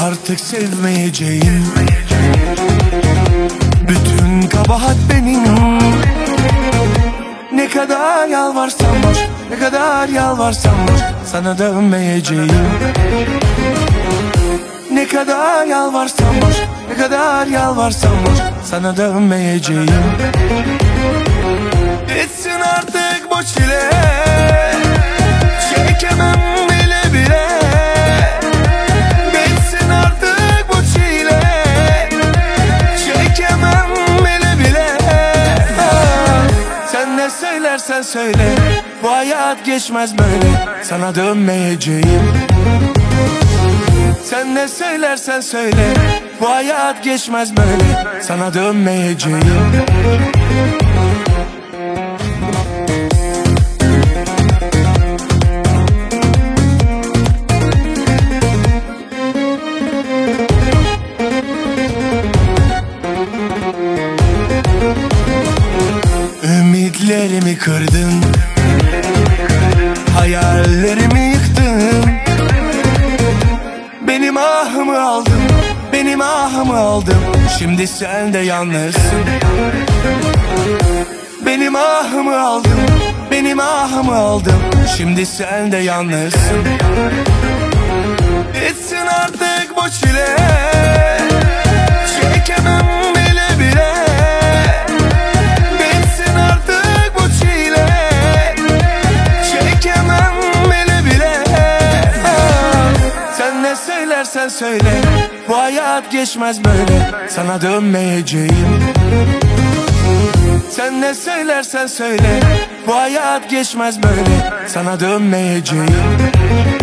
artık sevmeyeceğim. Bütün kabahat benim. Ne kadar yalvarsam boş, ne kadar yalvarsam boş, sana dönmeyeceğim. Ne kadar yalvarsam boş, ne kadar yalvarsam boş, sana dönmeyeceğim. Bitsin artık bu çile, çekemem bile bile. Bitsin artık bu çile, çekemem bile bile. Sen ne söylersen söyle, bu hayat geçmez böyle, sana dönmeyeceğim. Sen ne söylersen söyle, bu hayat geçmez böyle, sana dönmeyeceğim. Ümitlerimi kırdın, hayallerimi yıktın. Benim ahımı aldın, benim ahımı aldın. Şimdi sen de yalnızsın. Benim ahımı aldın, benim ahımı aldın. Şimdi sen de yalnızsın. Bitsin artık bu çile, çekemem bile bile. Bitsin artık bu çile, çekemem bile bile. Sen ne söylersen söyle, bu hayat geçmez böyle, sana dönmeyeceğim. Sen ne söylersen söyle, bu hayat geçmez böyle, sana dönmeyeceğim.